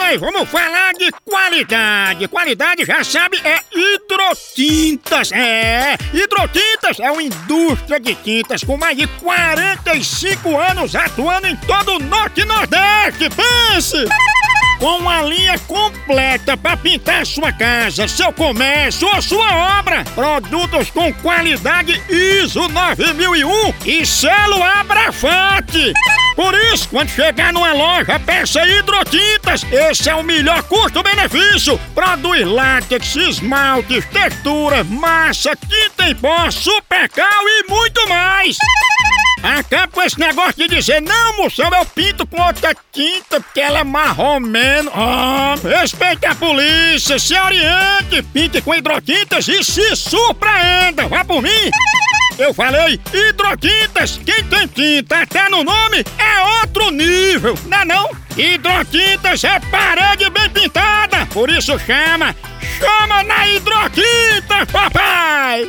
aí, vamos falar de qualidade. Qualidade, já sabe, é Hidrotintas. Hidrotintas é uma indústria de tintas com mais de 45 anos atuando em todo o Norte e Nordeste. Pense! Com uma linha completa para pintar sua casa, seu comércio ou sua obra. Produtos com qualidade ISO 9001 e selo Abrafate. Por isso, quando chegar numa loja, peça Hidrotintas. Esse é o melhor custo-benefício. Produz látex, esmaltes, textura, massa, tinta em pó, supercal e muito mais. Acaba com esse negócio de dizer, não, moção, eu pinto com outra tinta porque ela é marromeno. Respeite a polícia, se oriente, pinte com Hidrotintas e se surpreenda. Vá por mim. Eu falei Hidrotintas. Quem tem tinta até no nome é outro nível, não é não? Hidrotintas é parede bem pintada. Por isso chama na Hidrotintas, papai!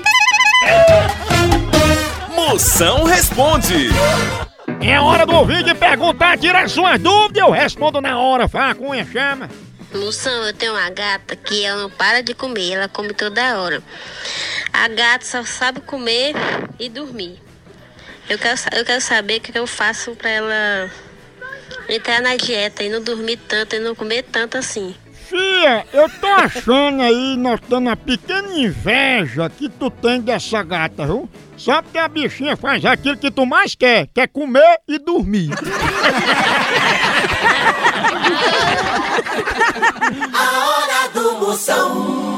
Moção responde. É hora do ouvinte perguntar, tirar suas dúvidas. Eu respondo na hora. Fala, Cunha, chama. Moção, eu tenho uma gata que ela não para de comer, ela come toda hora. A gata só sabe comer e dormir. Eu quero saber o que eu faço pra ela entrar na dieta e não dormir tanto e não comer tanto assim. Fia, eu tô achando aí, notando uma pequena inveja que tu tem dessa gata, viu? Só porque a bichinha faz aquilo que tu mais quer comer e dormir. A hora do Moção.